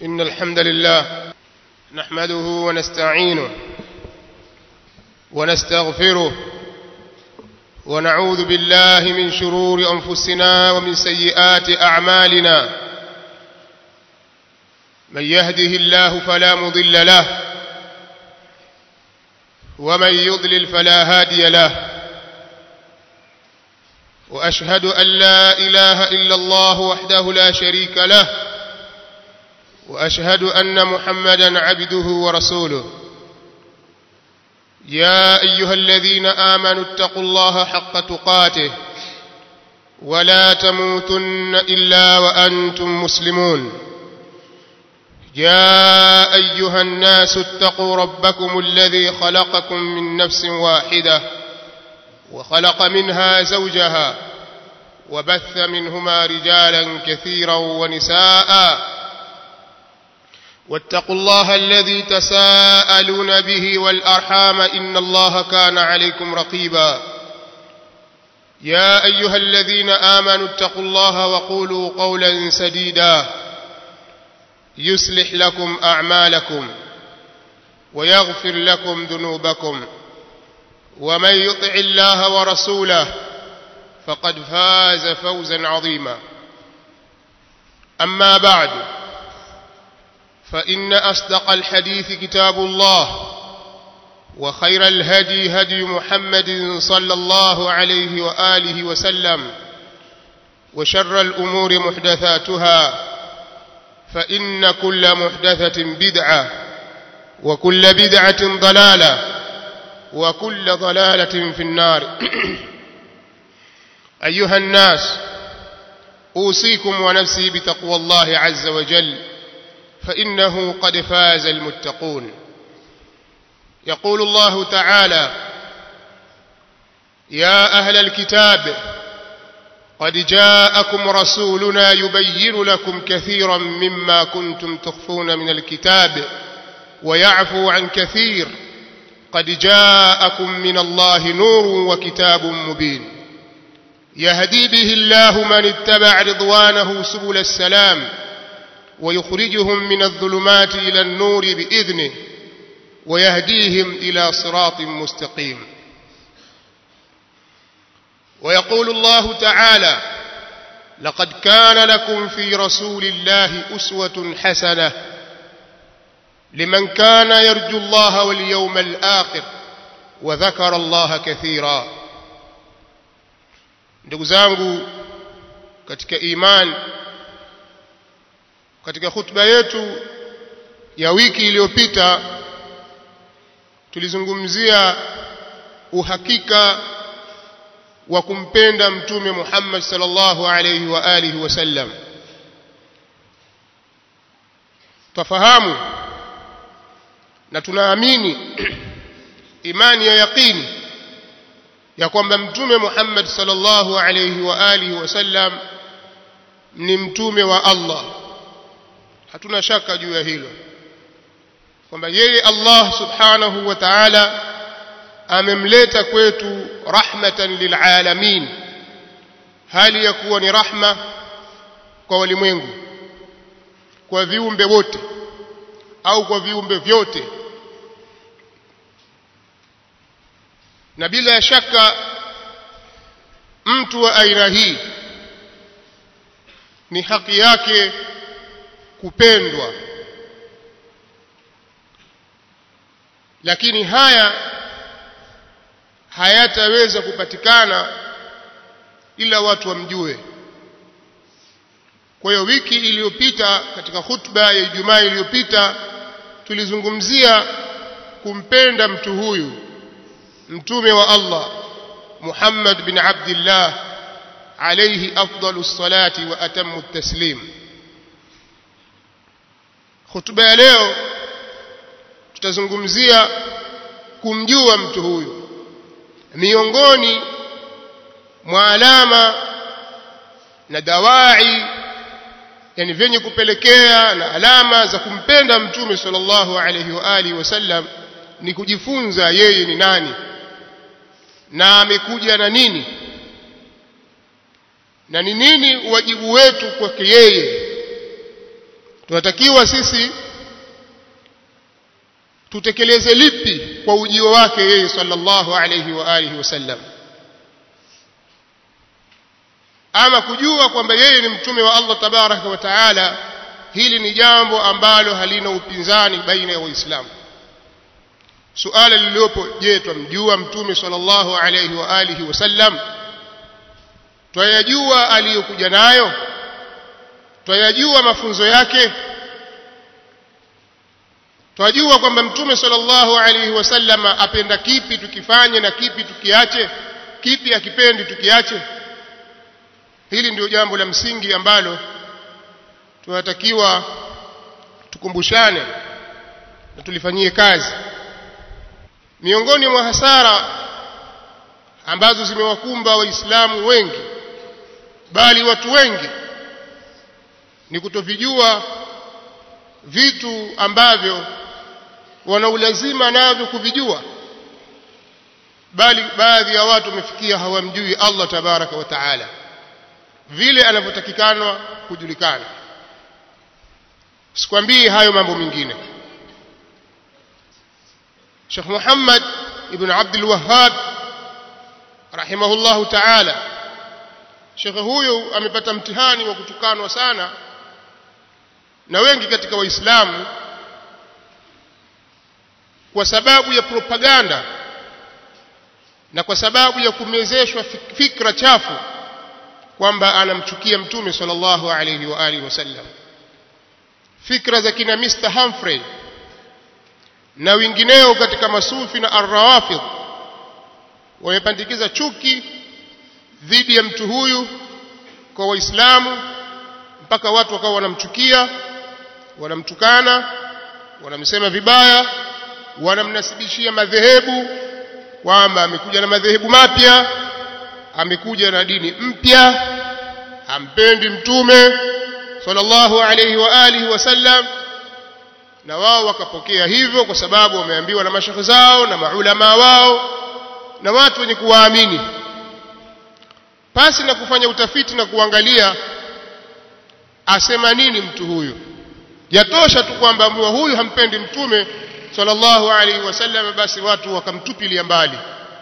إن الحمد لله نحمده ونستعينه ونستغفره ونعوذ بالله من شرور أنفسنا ومن سيئات أعمالنا. من يهده الله فلا مضل له ومن يضلل فلا هادي له. وأشهد أن لا إله إلا الله وحده لا شريك له وأشهد أن محمدا عبده ورسوله. يا أيها الذين آمنوا اتقوا الله حق تقاته ولا تموتن إلا وأنتم مسلمون. يا أيها الناس اتقوا ربكم الذي خلقكم من نفس واحدة وخلق منها زوجها وبث منهما رجالا كثيرا ونساء. واتقوا الله الذي تساءلون به والأرحام إن الله كان عليكم رقيبا. يا أيها الذين آمنوا اتقوا الله وقولوا قولا سديدا يصلح لكم أعمالكم ويغفر لكم ذنوبكم ومن يطع الله ورسوله فقد فاز فوزا عظيما. أما بعد فإن أصدق الحديث كتاب الله وخير الهدي هدي محمد صلى الله عليه وآله وسلم وشر الأمور محدثاتها فإن كل محدثة بدعة وكل بدعة ضلالة وكل ضلالة في النار. أيها الناس، أوصيكم ونفسي بتقوى الله عز وجل فإنه قد فاز المتقون. يقول الله تعالى: يا أهل الكتاب قد جاءكم رسولنا يبين لكم كثيرا مما كنتم تخفون من الكتاب ويعفو عن كثير قد جاءكم من الله نور وكتاب مبين يهدي به الله من اتبع رضوانه سبل السلام ويخرجهم من الظلمات إلى النور بإذنه ويهديهم إلى صراط مستقيم. ويقول الله تعالى: لقد كان لكم في رسول الله أسوة حسنة لمن كان يرجو الله واليوم الآخر وذكر الله كثيرا. ndugu zangu katika imani, katika khutba yetu ya wiki iliyopita tulizungumzia uhakika wa kumpenda mtume Muhammad sallallahu alayhi wa alihi wasallam. Tufahamu na tunaamini imani ya yaqini ya kwamba mtume Muhammad sallallahu alayhi wa alihi wasallam ni mtume wa Allah. Hatuna shaka juu ya hilo kwamba yeye Allah subhanahu wa ta'ala amemleta kwetu rahmatan lilalamin, hali ya kuwa ni rahma kwa walimwengu, kwa viumbe wote au kwa viumbe vyote. Na bila shaka mtu wa aina hii ni haki yake kupendwa, lakini haya hayataweza kupatikana ila watu wamjue. Kwa hiyo wiki iliyopita katika khutba ya Ijumaa iliyopita tulizungumzia kumpenda mtu huyu, mtume wa Allah Muhammad bin Abdullah alayhi afdalus salati wa atammu taslim. Khutba ya leo tutazungumzia kumjua mtu huyu. Miongoni mwa alama na dawai, yani vyenye kupelekea na alama za kumpenda mtume sallallahu alayhi wa alihi wasallam, ni kujifunza yeye ni nani na amekuja na nini na ni nini wajibu wetu kwake yeye. tunatakiwa sisi tutekeleze lipi kwa ujio wake yeye sallallahu alayhi wa alihi wasallam? Ama kujua kwamba yeye ni mtume wa Allah tabaraka wa taala, hili ni jambo ambalo halina upinzani baina ya waislamu. Suala lililopo, je, tumjua mtume sallallahu alayhi wa alihi wasallam? Twayajua aliyokuja nayo? Twayajua mafunzo yake? Twajua kwamba mtume sallallahu alayhi wasallam apenda kipi tukifanye na kipi tukiache, kipi akipendi tukiache? Hili ndio jambo la msingi ambalo tunatakiwa tukumbushane na tulifanyie kazi. Miongoni mwa hasara ambazo zimewakumba waislamu wengi, bali watu wengi, ni kutovijua vitu ambavyo wana ulazima navyo kuvijua, bali baadhi ya watu wamefikia hawamjui Allah tabaraka wa taala vile anavyotakikana kujulikana. Sikwambii hayo mambo mengine. Sheikh Muhammad ibn Abdul Wahhab rahimahullahu ta'ala, Sheikh huyu amepata mtihani wa kutukanwa sana na wengi katika waislamu kwa sababu ya propaganda na kwa sababu ya kumezeshwa fikra chafu kwamba anamchukia mtume sallallahu alayhi wa alihi wasallam. Fikra za kina Mr. Humphrey na wengineo katika masufi na ar-rawafid wamepandikiza chuki dhidi ya mtu huyu kwa waislamu, mpaka watu wakawa wanamchukia, wanamtukana, wanamsema vibaya, wanamnasibishia madhehebu kwamba amekuja na madhehebu mapya, amekuja na dini mpya, ampendi mtume sallallahu alayhi wa alihi wasallam. Na wao wakapokea hivyo kwa sababu wameambiwa na mashekhe zao na maulama wao na watu wenye kuwaamini, pasi na kufanya utafiti na kuangalia asema nini mtu huyu. Yatosha tu kwamba huyu hampendi mtume sallallahu alayhi wasallam, basi watu wakamtupilia mbali.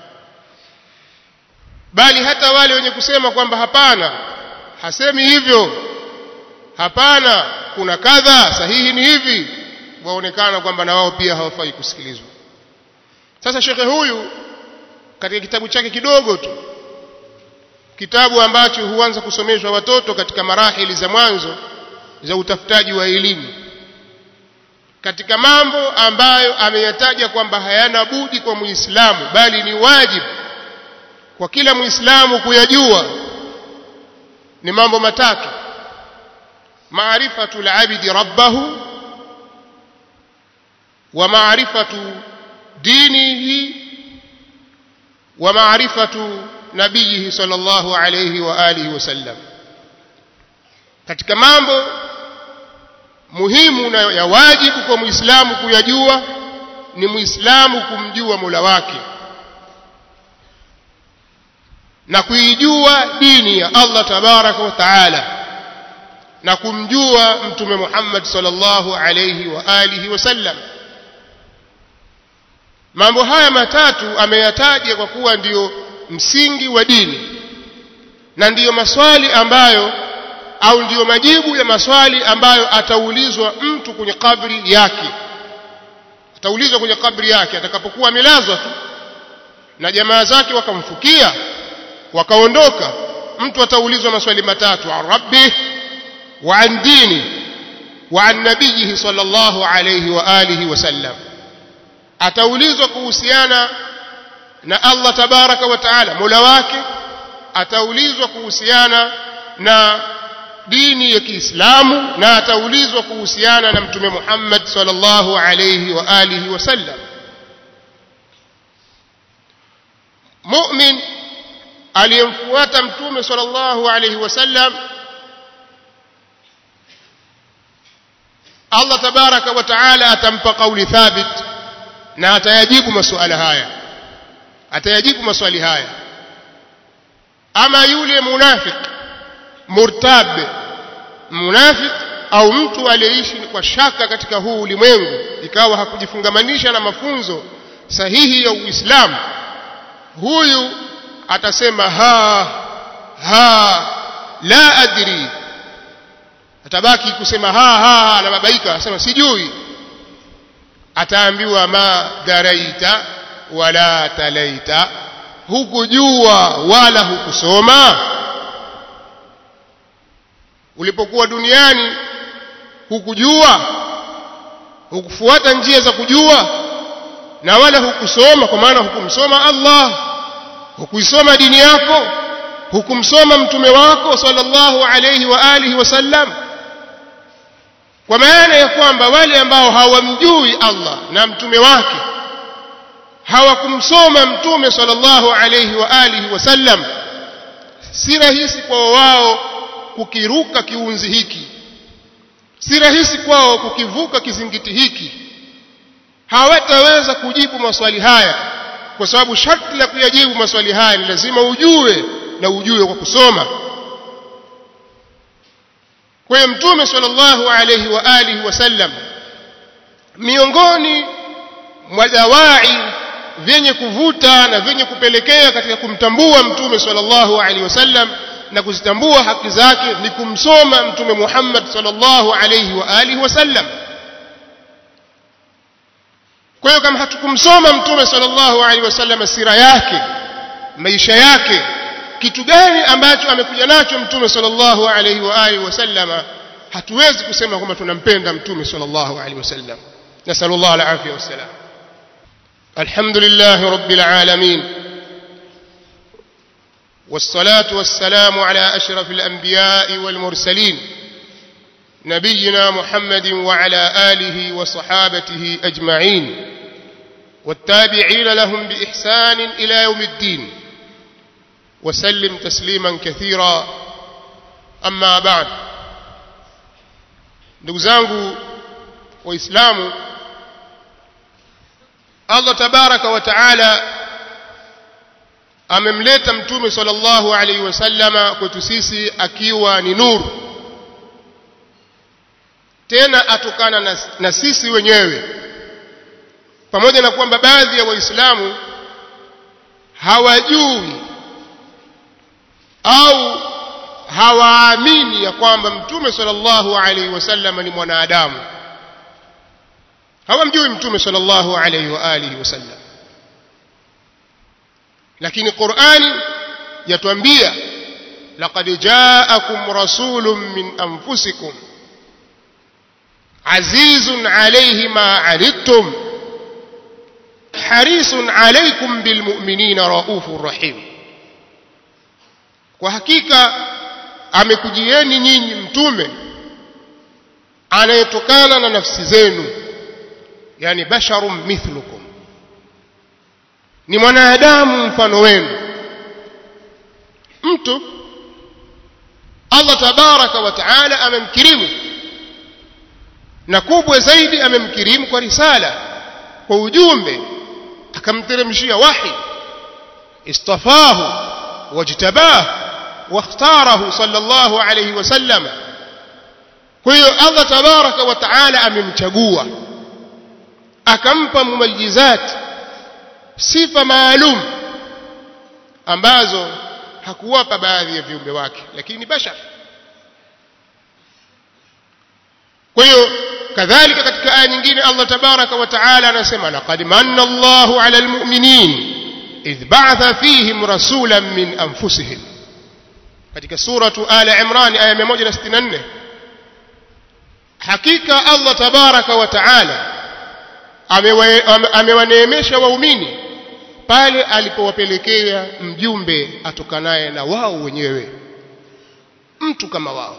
Bali hata wale wenye kusema kwamba hapana, hasemi hivyo, hapana, kuna kadha, sahihi ni hivi, waonekana kwamba na wao pia hawafai kusikilizwa. Sasa shekhe huyu katika kitabu chake kidogo tu, kitabu ambacho huanza kusomeshwa watoto katika marahili za mwanzo za utafutaji wa elimu, katika mambo ambayo ameyataja kwamba hayana budi kwa Muislamu bali ni wajibu kwa kila Muislamu kuyajua, ni mambo matatu: maarifatul abidi rabbahu, wa maarifatu dinihi, wa maarifatu nabiyihi sallallahu alayhi wa alihi wasallam. Katika mambo muhimu na ya wajibu kwa Muislamu kuyajua ni Muislamu kumjua Mola wake na kuijua dini ya Allah tabaraka wa taala na kumjua mtume Muhammad sallallahu alayhi wa alihi wasallam. Mambo haya matatu ameyataja kwa kuwa ndiyo msingi wa dini na ndiyo maswali ambayo au ndiyo majibu ya maswali ambayo ataulizwa mtu kwenye kabri yake. Ataulizwa kwenye kabri yake atakapokuwa amelazwa tu na jamaa zake wakamfukia wakaondoka, mtu ataulizwa maswali matatu: an rabbih wa an dini wa an nabiyhi sallallahu alayhi wa alihi wasallam. Ataulizwa kuhusiana na Allah tabaraka wa taala, Mola wake. Ataulizwa kuhusiana na dini ya Kiislamu, na ataulizwa kuhusiana na mtume Muhammad sallallahu alayhi wa alihi wasallam. Mu'min aliyemfuata mtume sallallahu alayhi wasallam, Allah tabaraka wa taala atampa kauli thabit na atayajibu masuala haya, atayajibu maswali haya. Ama yule munafiq murtab, munafiq au mtu aliyeishi kwa shaka katika huu ulimwengu ikawa hakujifungamanisha na mafunzo sahihi ya Uislamu, huyu atasema la adri, atabaki kusema na babaika, asema sijui. Ataambiwa ma daraita wala talaita, hukujua wala hukusoma. Ulipokuwa duniani hukujua, hukufuata njia za kujua, na wala hukusoma, kwa maana hukumsoma Allah, hukuisoma dini yako, hukumsoma mtume wako sallallahu alayhi wa alihi wasallam. Kwa maana ya kwamba wale ambao hawamjui Allah na mtume wake, hawakumsoma mtume sallallahu alayhi wa alihi wasallam, si rahisi kwa wao kukiruka kiunzi hiki, si rahisi kwao kukivuka kizingiti hiki. Hawataweza kujibu maswali haya, kwa sababu sharti la kuyajibu maswali haya ni lazima ujue, na ujue kwa kusoma. Kwa hiyo mtume sallallahu alayhi wa alihi wasallam, miongoni mwa dawai vyenye kuvuta na vyenye kupelekea katika kumtambua mtume sallallahu alayhi wasallam na kuzitambua haki zake ni kumsoma mtume Muhammad sallallahu alayhi wa alihi wasallam. Kwa hiyo kama hatukumsoma mtume sallallahu alayhi wasallam, sira yake, maisha yake, kitu gani ambacho amekuja nacho mtume sallallahu alayhi wa alihi wasallam, hatuwezi kusema kwamba tunampenda mtume sallallahu alayhi wasallam. Nasallallahu alafia wassalam. Alhamdulillahi rabbil alamin, والصلاة والسلام على أشرف الأنبياء والمرسلين نبينا محمد وعلى آله وصحابته أجمعين والتابعين لهم بإحسان إلى يوم الدين وسلم تسليما كثيرا. أما بعد، نقزانه وإسلامه، الله تبارك وتعالى amemleta mtume sallallahu alayhi wasallama kwetu sisi akiwa ni nuru, tena atokana na sisi wenyewe. Pamoja na kwamba baadhi ya waislamu hawajui au hawaamini ya kwamba mtume sallallahu alayhi wasallama ni mwanadamu, hawamjui mtume sallallahu alayhi wa alihi wasallam. Lakini Qur'ani yatuambia laqad ja'akum rasulun min anfusikum azizun alayhi ma 'anittum harisun alaykum bilmu'minina raufur rahim. Kwa hakika amekujieni nyinyi mtume anayetokana na nafsi zenu, yani basharun mithlukum, ni mwanadamu mfano wenu. Mtu Allah tabaraka wa taala amemkirimu, na kubwa zaidi amemkirimu kwa risala, kwa ujumbe, akamteremshia wahi. Istafahu wajtabahu wakhtarahu sallallahu alayhi wasallam. Kwa hiyo Allah tabaraka wa taala amemchagua, akampa mumayizat, sifa maalum ambazo hakuwapa baadhi ya viumbe wake, lakini ni bashar. Kwa hiyo kadhalika katika aya nyingine Allah tabaraka wa taala anasema laqad manna Allahu 'ala al-mu'minin idh ba'atha fihim rasulan min anfusihim, katika suratu Al-Imran aya 164. Hakika Allah tabaraka wa taala amewaneemesha waumini pale alipowapelekea mjumbe atokanaye na wao wenyewe, mtu kama wao.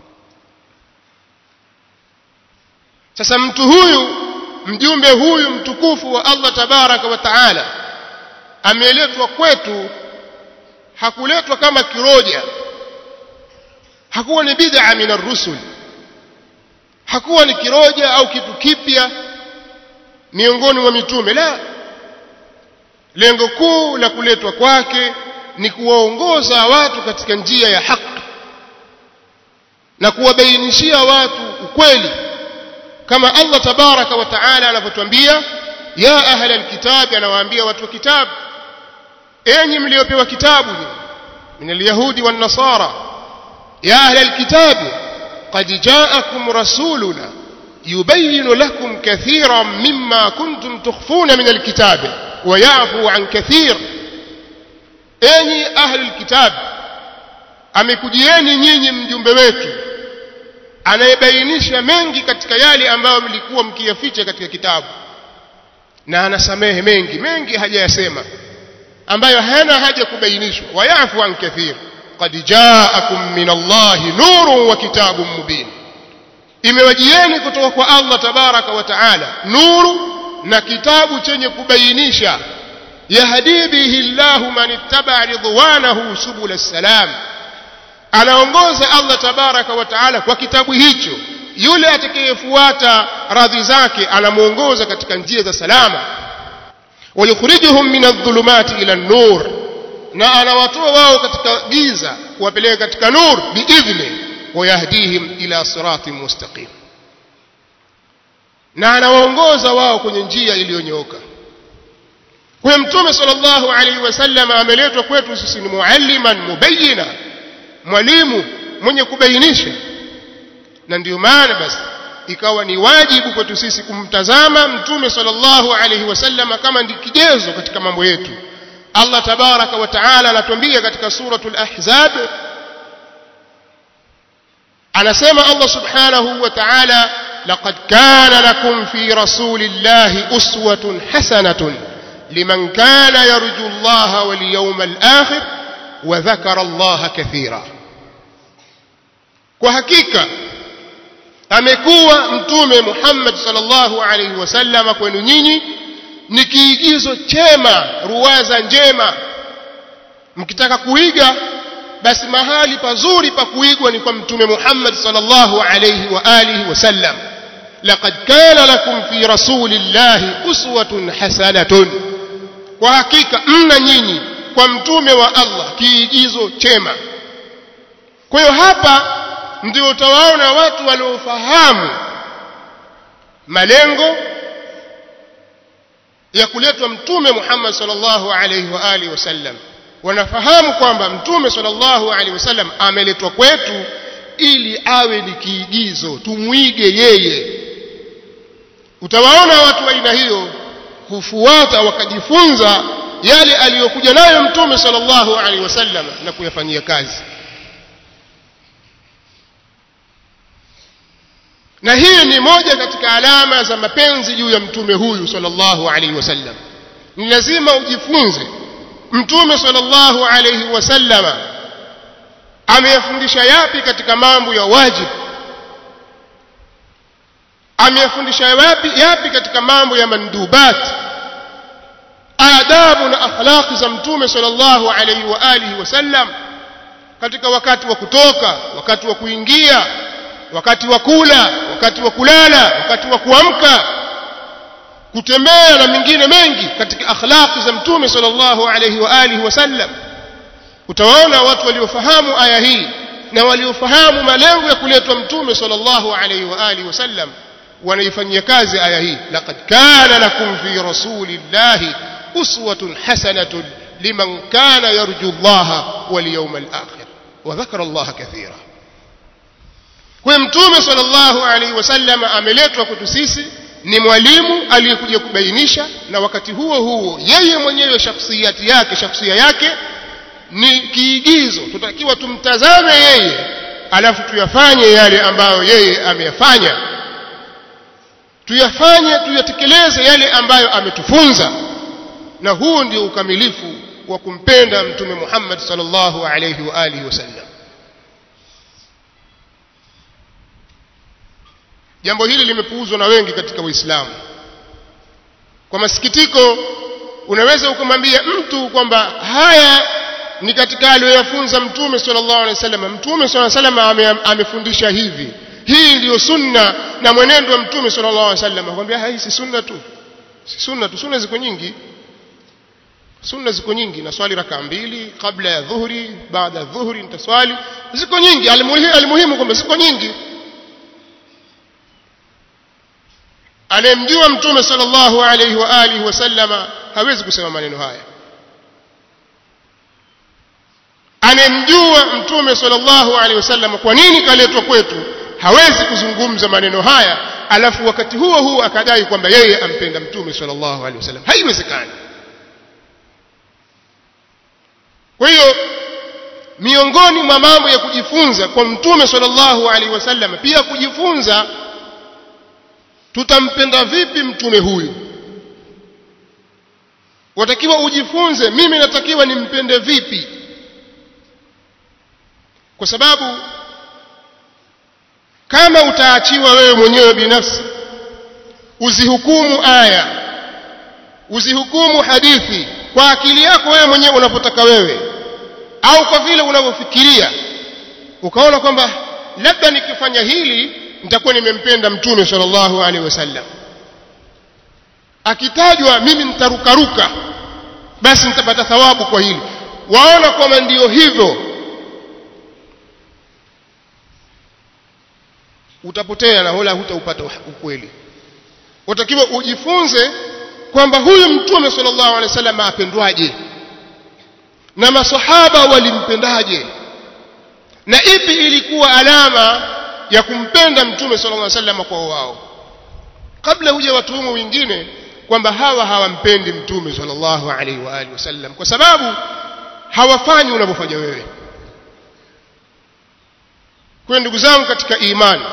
Sasa mtu huyu, mjumbe huyu mtukufu wa Allah tabaraka wa taala ameletwa kwetu, hakuletwa kama kiroja, hakuwa ni bid'a min ar-rusul, hakuwa ni kiroja au kitu kipya miongoni mwa mitume. La, lengo kuu la kuletwa kwake ni kuwaongoza watu katika njia ya haki na kuwabainishia watu ukweli, kama Allah tabaraka wa taala anapotuambia ya ahla alkitab, anawaambia watu wa kitabu, enyi mliopewa kitabu min alyahudi wan nasara, ya ahla alkitab qad ja'akum rasuluna yubayyin lakum kathiran mimma kuntum tukhfuna min alkitab wa ya'fu an kathir. Enyi ahli alkitab, amekujieni nyinyi mjumbe wetu anayebainisha mengi katika yale ambayo mlikuwa mkiyaficha katika kitabu, na anasamehe mengi hajayasema ambayo hayana haja kubainishwa. Wa ya'fu an kathir. Qad ja'akum min Allahi nurun wa kitabun mubin, imewajieni kutoka kwa Allah tabaraka wa taala nuru na kitabu chenye kubainisha. Yahdi bihi Allahu man ittaba ridwanahu subul salam, anaongoza Allah tabaraka wa taala kwa kitabu hicho yule atakayefuata radhi zake, anamuongoza katika njia za salama. Wayukhrijuhum min adh-dhulumati ila an-nur, na anawatoa wao katika giza kuwapeleka katika nur biidhni, wayahdihim ila siratin mustaqim, na anawaongoza wao kwenye njia iliyonyooka. Kwa Mtume sallallahu alaihi wasallam ameletwa kwetu sisi ni mualliman mubayyina, mwalimu mwenye kubainisha, na ndio maana basi ikawa ni wajibu kwetu sisi kumtazama Mtume sallallahu alaihi wasallam kama ndi kigezo katika mambo yetu. Allah tabaraka wa taala anatuambia katika suratul Ahzab, anasema Allah subhanahu wa ta'ala, laqad kana lakum fi rasulillahi uswatun hasanatun liman kana yarju Allaha wal yawmal akhir wa dhakara Allaha kathira. Kwa hakika amekuwa Mtume Muhammad sallallahu alaihi wasallam kwenu nyinyi ni kiigizo chema, ruwaza njema. Mkitaka kuiga, basi mahali pazuri pa kuigwa ni kwa Mtume Muhammad sallallahu alaihi wa alihi wasallam. Laqad kana lakum fi rasulillahi uswatun hasanatun, kwa hakika mna nyinyi kwa mtume wa Allah kiigizo chema. Kwa hiyo hapa ndio utawaona watu waliofahamu malengo ya kuletwa Mtume Muhammad sallallahu alaihi wa alihi wasallam. Wanafahamu kwamba Mtume sallallahu alaihi wasallam ameletwa kwetu ili awe ni kiigizo, tumuige yeye. Utawaona watu wa aina hiyo hufuata wakajifunza yale aliyokuja nayo Mtume sallallahu alaihi wasallam na kuyafanyia kazi. Na hii ni moja katika alama za mapenzi juu ya mtume huyu sallallahu alaihi wasallam. Ni lazima ujifunze Mtume sallallahu alaihi wasallam ameyafundisha yapi katika mambo ya wajibu, ameyafundisha yapi katika mambo ya mandubat, adabu na akhlaq za Mtume sallallahu alaihi wa alihi wasallam katika wakati wa kutoka, wakati wa kuingia, wakati wa kula, wakati wa kulala, wakati wa kuamka, kutembea na mengine mengi katika akhlaq za Mtume sallallahu alaihi wa alihi wasallam. Utawaona watu waliofahamu aya hii na waliofahamu malengo ya kuletwa Mtume sallallahu alaihi wa alihi wasallam wanaifanyia kazi aya hii. Laqad kana lakum fi rasulillahi uswatun hasanatun liman kana yarju Allaha wal yawmal akhir wa dhakara Allaha kathira. Kwa Mtume sallallahu alaihi wasallam ameletwa kwetu sisi ni mwalimu aliyekuja kubainisha, na wakati huo huo yeye mwenyewe shakhsia yake ni kiigizo. Tutakiwa tumtazame yeye alafu tuyafanye yale ambayo yeye ameyafanya, tuyatekeleze yale ambayo ametufunza. Na huu ndio ukamilifu wa kumpenda Mtume Muhammad sallallahu alaihi wa alihi wasallam. Jambo hili limepuuzwa na wengi katika Uislamu. Kwa masikitiko, unaweza ukamwambia mtu kwamba haya ni katika aliyoyafunza Mtume sallallahu alaihi wasallam. Mtume sallallahu alaihi wasallam amefundisha hivi, hii ndiyo sunna na mwenendo wa Mtume sallallahu alaihi wasallam. Akwambia hii si sunna tu, si sunna tu. Sunna ziko nyingi, sunna ziko nyingi. Na swali raka 2 kabla ya dhuhuri, baada ya dhuhuri nitaswali, ziko nyingi. Almuhimu kwamba ziko nyingi. Anayemjua Mtume sallallahu alayhi wa alihi wasallama hawezi kusema maneno haya. Anayemjua Mtume sallallahu alayhi wasallam kwa nini kaletwa kwetu hawezi kuzungumza maneno haya alafu wakati huo huo akadai kwamba yeye ampenda Mtume sallallahu alayhi wasallam. Haiwezekani. Kwa hiyo miongoni mwa mambo ya kujifunza kwa Mtume sallallahu alayhi wasallam pia kujifunza tutampenda vipi mtume huyu. Watakiwa ujifunze mimi natakiwa nimpende vipi, kwa sababu kama utaachiwa wewe mwenyewe binafsi uzihukumu aya, uzihukumu hadithi kwa akili yako wewe mwenyewe unapotaka wewe au kwa vile unavyofikiria, ukaona kwamba labda nikifanya hili nitakuwa nimempenda Mtume sallallahu alaihi wasallam, akitajwa mimi nitarukaruka basi nitapata thawabu kwa hili, waona kwamba ndio hivyo, utapotea na wala hutaupata ukweli. Utakiwa ujifunze kwamba huyu Mtume sallallahu alaihi wasallam apendwaje na masahaba walimpendaje na ipi ilikuwa alama ya kumpenda Mtume sallallahu alaihi wasallam kwa wao, kabla huja watuhumu wengine kwamba hawa hawampendi Mtume sallallahu alaihi wa alihi wasallam kwa sababu hawafanyi unavyofanya wewe. Kwa ndugu zangu katika imani,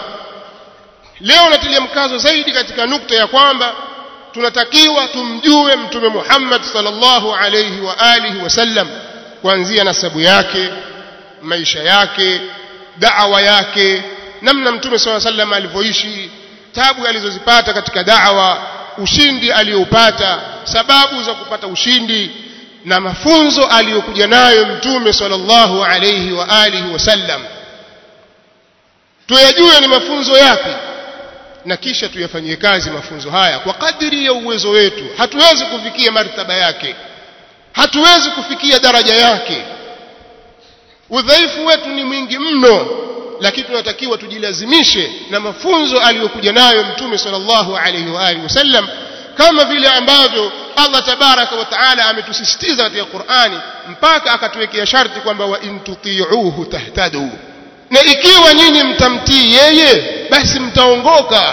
leo natilia mkazo zaidi katika nukta ya kwamba tunatakiwa tumjue Mtume Muhammad sallallahu alaihi wa alihi wasallam kuanzia nasabu yake, maisha yake, da'wa yake, namna Mtume sallallahu alaihi wasallam alivyoishi, tabu alizozipata katika da'wa, ushindi aliyoupata, sababu za kupata ushindi na mafunzo aliyokuja nayo Mtume sallallahu alaihi wa alihi wasallam. Tuyajue ni mafunzo yapi na kisha tuyafanyie kazi mafunzo haya kwa kadiri ya uwezo wetu. Hatuwezi kufikia martaba yake, hatuwezi kufikia daraja yake, udhaifu wetu ni mwingi mno, lakini tunatakiwa tujilazimishe na mafunzo aliyokuja nayo Mtume sallallahu alaihi wa alihi wasallam, kama vile ambavyo Allah tabaraka wa taala ametusisitiza katika Qur'ani mpaka akatuwekea sharti kwamba wa in tuti'uhu tahtadu, na ikiwa nyinyi mtamtii yeye basi mtaongoka.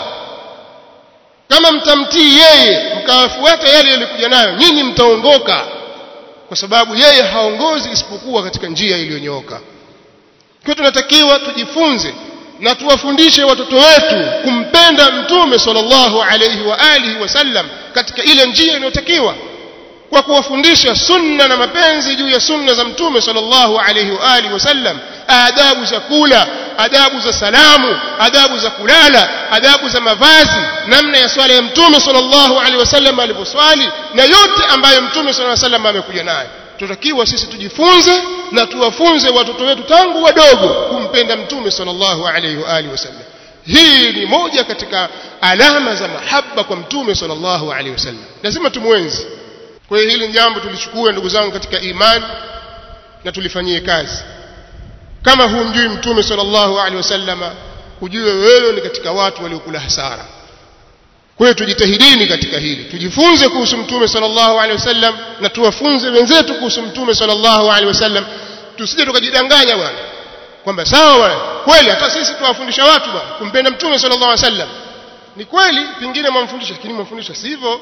Kama mtamtii yeye mkafuata yale yalikuja nayo nyinyi mtaongoka, kwa sababu yeye haongozi isipokuwa katika njia iliyonyooka. Kwa tunatakiwa tujifunze na tuwafundishe watoto wetu kumpenda Mtume sallallahu alaihi wa alihi wasallam katika ile njia inayotakiwa, kwa kuwafundisha sunna na mapenzi juu ya sunna za Mtume sallallahu alaihi wa alihi wasallam, adabu za kula, adabu za salamu, adabu za kulala, adabu za mavazi, namna ya swala ya Mtume sallallahu alaihi wasallam alivyoswali, na yote ambayo Mtume sallallahu alaihi wasallam amekuja nayo. Tutakiwa sisi tujifunze na tuwafunze watoto wetu tangu wadogo kumpenda Mtume sallallahu alaihi wa alihi wasallam. Hii ni moja katika alama za mahaba kwa Mtume sallallahu alaihi wasallam, lazima tumuenzi. Kwa hiyo hili jambo tulichukue ndugu zangu katika imani na tulifanyie kazi. Kama humjui Mtume sallallahu alaihi wasallam, ujue wewe ni katika watu waliokula hasara. Kwa hiyo tujitahidini katika hili, tujifunze kuhusu Mtume sallallahu alaihi wasallam na tuwafunze wenzetu kuhusu Mtume sallallahu alaihi wasallam. Tusije tukajidanganya bwana kwamba sawa bwana, kweli hata sisi tuwafundisha watu bwana kumpenda Mtume sallallahu alaihi wasallam. Ni kweli pengine mwamfundisha, lakini mwamfundisha sivyo.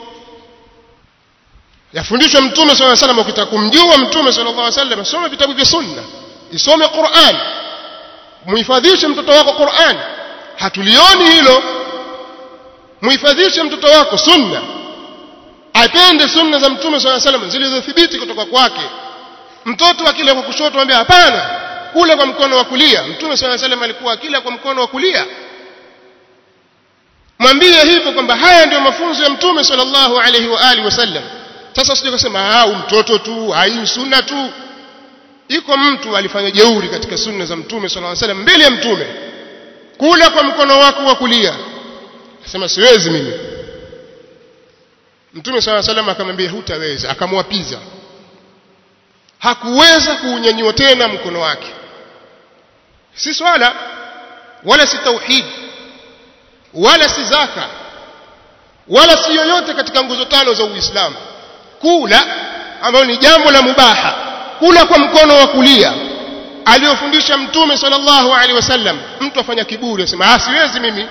Yafundishwa Mtume sallallahu alaihi wasallam. Ukitaka kumjua Mtume sallallahu alaihi wasallam, soma vitabu vya sunna, isome Qur'an, muhifadhishe mtoto wako Qur'an. Hatulioni hilo. Muhifadhishe mtoto wako sunna, apende sunna za Mtume sallallahu alaihi wasallam zilizothibiti kutoka kwake. Mtoto akila kwa kushoto mwambie hapana, kula kwa mkono wa kulia. Mtume sallallahu alaihi wasallam alikuwa akila kwa mkono wa kulia. Mwambie hivyo kwamba haya ndio mafunzo ya Mtume sallallahu alaihi wa alihi wasallam. Sasa usije kusema mtoto tu, hai sunna tu. Iko mtu alifanya jeuri katika sunna za Mtume sallallahu alaihi wasallam mbele ya Mtume, kula kwa mkono wako wa kulia. Akasema siwezi mimi. Mtume sallallahu alaihi wasallam akamwambia hutaweza, akamwapiza. Hakuweza kuunyanyua tena mkono wake. Si swala wala si tauhid wala si zaka wala si yoyote katika nguzo tano za Uislamu. Kula ambalo ni jambo la mubaha, kula kwa mkono wa kulia aliyofundisha Mtume sallallahu alaihi wasallam. Mtu afanya kiburi asema siwezi mimi.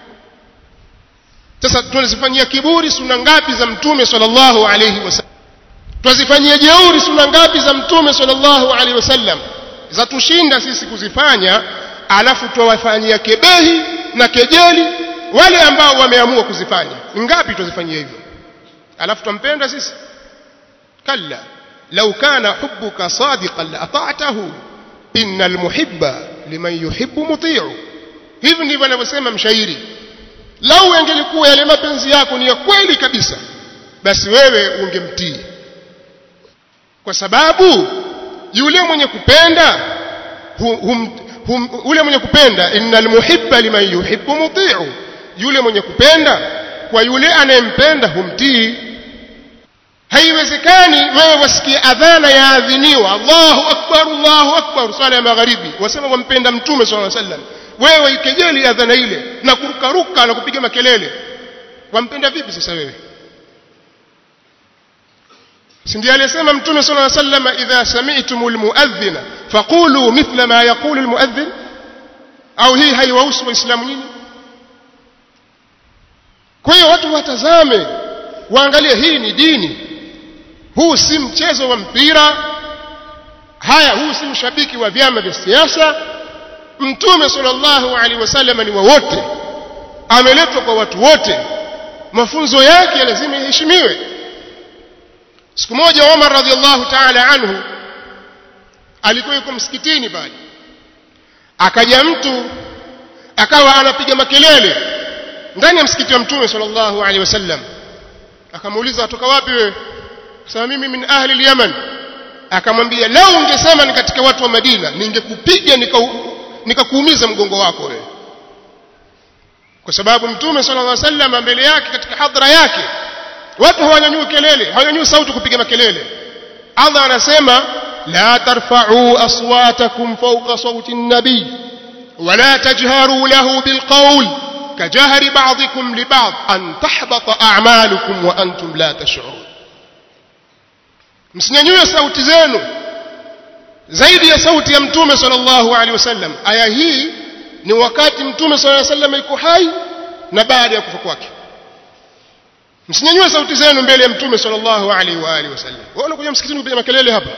Sasa tunazifanyia kiburi sunna ngapi za Mtume sallallahu alaihi wasallam? Tunazifanyia jeuri sunna ngapi za Mtume sallallahu alaihi wasallam? Za tushinda sisi kuzifanya, alafu tuwafanyia kebehi na kejeli wale ambao wameamua kuzifanya. Ngapi tuzifanyia hivyo? Alafu tumpenda sisi? Kalla, law kana hubbuka sadiqan la ata'tahu innal muhibba liman yuhibbu muti'u. Hivi ndivyo anavyosema mshairi. Lau angelikuwa yale mapenzi yako ni ya kweli kabisa, basi wewe ungemtii. Kwa sababu yule mwenye kupenda yule mwenye kupenda, innal muhibba liman yuhibbu muti'u, yule mwenye kupenda kwa yule anayempenda humtii. Haiwezekani wewe wasikia adhana ya adhiniwa Allahu akbar swala ya magharibi, wasema wampenda Mtume sallallahu alaihi wasallam, wewe ikejeli adhana ile na kurukaruka na kupiga makelele. Wampenda vipi sasa wewe? Si ndiye alisema Mtume sallallahu alaihi wasallam, idha sami'tumul muadhdhina faqulu mithla ma yaqulu almuadhdhin? Au hii haiwahusu waislamu nyinyi? Kwa hiyo watu watazame, waangalie, hii ni dini. Huu si mchezo wa mpira. Huu si mshabiki wa vyama vya siasa. Mtume sallallahu alaihi wasallam ni wa wote, ameletwa kwa watu wote, mafunzo yake lazima yaheshimiwe. Siku moja Umar radhiallahu ta'ala anhu alikuwa yuko msikitini pale, akaja mtu akawa anapiga makelele ndani ya msikiti wa Mtume sallallahu alaihi wasallam. Akamuuliza, atoka wapi wewe? Akasema, mimi min ahli al-Yaman. Akamwambia, lau ungesema ni katika watu wa Madina ningekupiga nikakuumiza mgongo wako wewe. Kwa sababu Mtume sallallahu alaihi wasallam mbele yake katika hadhara yake watu hawanyanyui kelele, hawanyanyui sauti kupiga makelele. Allah anasema, la tarfa'u aswatakum fawqa sawti an-nabiy wa la tajharu lahu bilqawl kajahri ba'dikum li ba'd an tahbata a'malukum wa antum la tash'urun. Msinyanyue sauti zenu zaidi ya sauti ya Mtume sallallahu alaihi wasallam. Aya hii ni wakati Mtume sallallahu alaihi wasallam yuko hai na baada ya kufa kwake. Msinyanyue sauti zenu mbele ya Mtume sallallahu alaihi wa alihi wasallam. Wewe unakuja msikitini kupiga makelele hapa,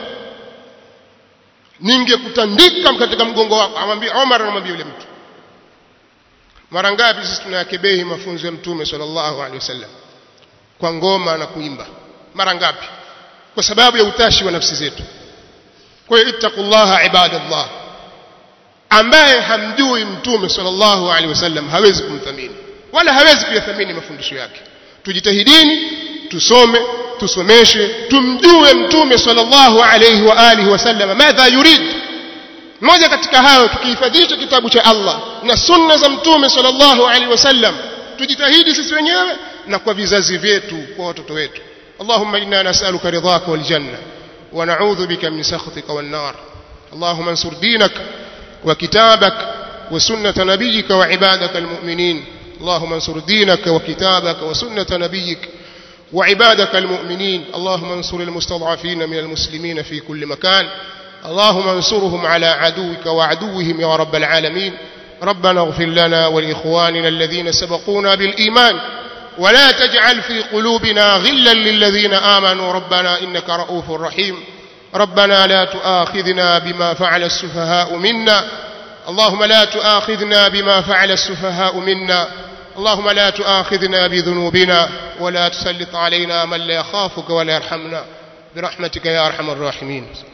ningekutandika katika mgongo wako. Amwambia Umar, anamwambia yule mtu. Mara ngapi sisi tunayakebehi mafunzo ya Mtume sallallahu alaihi wasallam kwa ngoma na kuimba? Mara ngapi? Kwa sababu ya utashi wa nafsi zetu. Kwa hiyo ittaqullaha ibadallah. Ambaye hamjui Mtume sallallahu alaihi wasallam hawezi kumthamini wala hawezi kuyathamini mafundisho yake. Tujitahidini, tusome, tusomeshe, tumjue Mtume sallallahu alaihi wa alihi wasallam madha yurid. Moja katika hayo, tukihifadhisha kitabu cha Allah na sunna za Mtume sallallahu alaihi wasallam, tujitahidi sisi wenyewe na kwa vizazi vyetu, kwa watoto wetu. اللهم إنا نسألك رضاك والجنة ونعوذ بك من سخطك والنار. اللهم انصر دينك وكتابك وسنة نبيك وعبادك المؤمنين. اللهم انصر دينك وكتابك وسنة نبيك وعبادك المؤمنين. اللهم انصر المستضعفين من المسلمين في كل مكان. اللهم انصرهم على عدوك وعدوهم يا رب العالمين. ربنا اغفر لنا ولإخواننا الذين سبقونا بالإيمان ولا تجعل في قلوبنا غلا للذين آمنوا ربنا إنك رؤوف رحيم. ربنا لا تؤاخذنا بما فعل السفهاء منا. اللهم لا تؤاخذنا بما فعل السفهاء منا. اللهم لا تؤاخذنا بذنوبنا ولا تسلط علينا من لا يخافك ولا يرحمنا برحمتك يا أرحم الراحمين.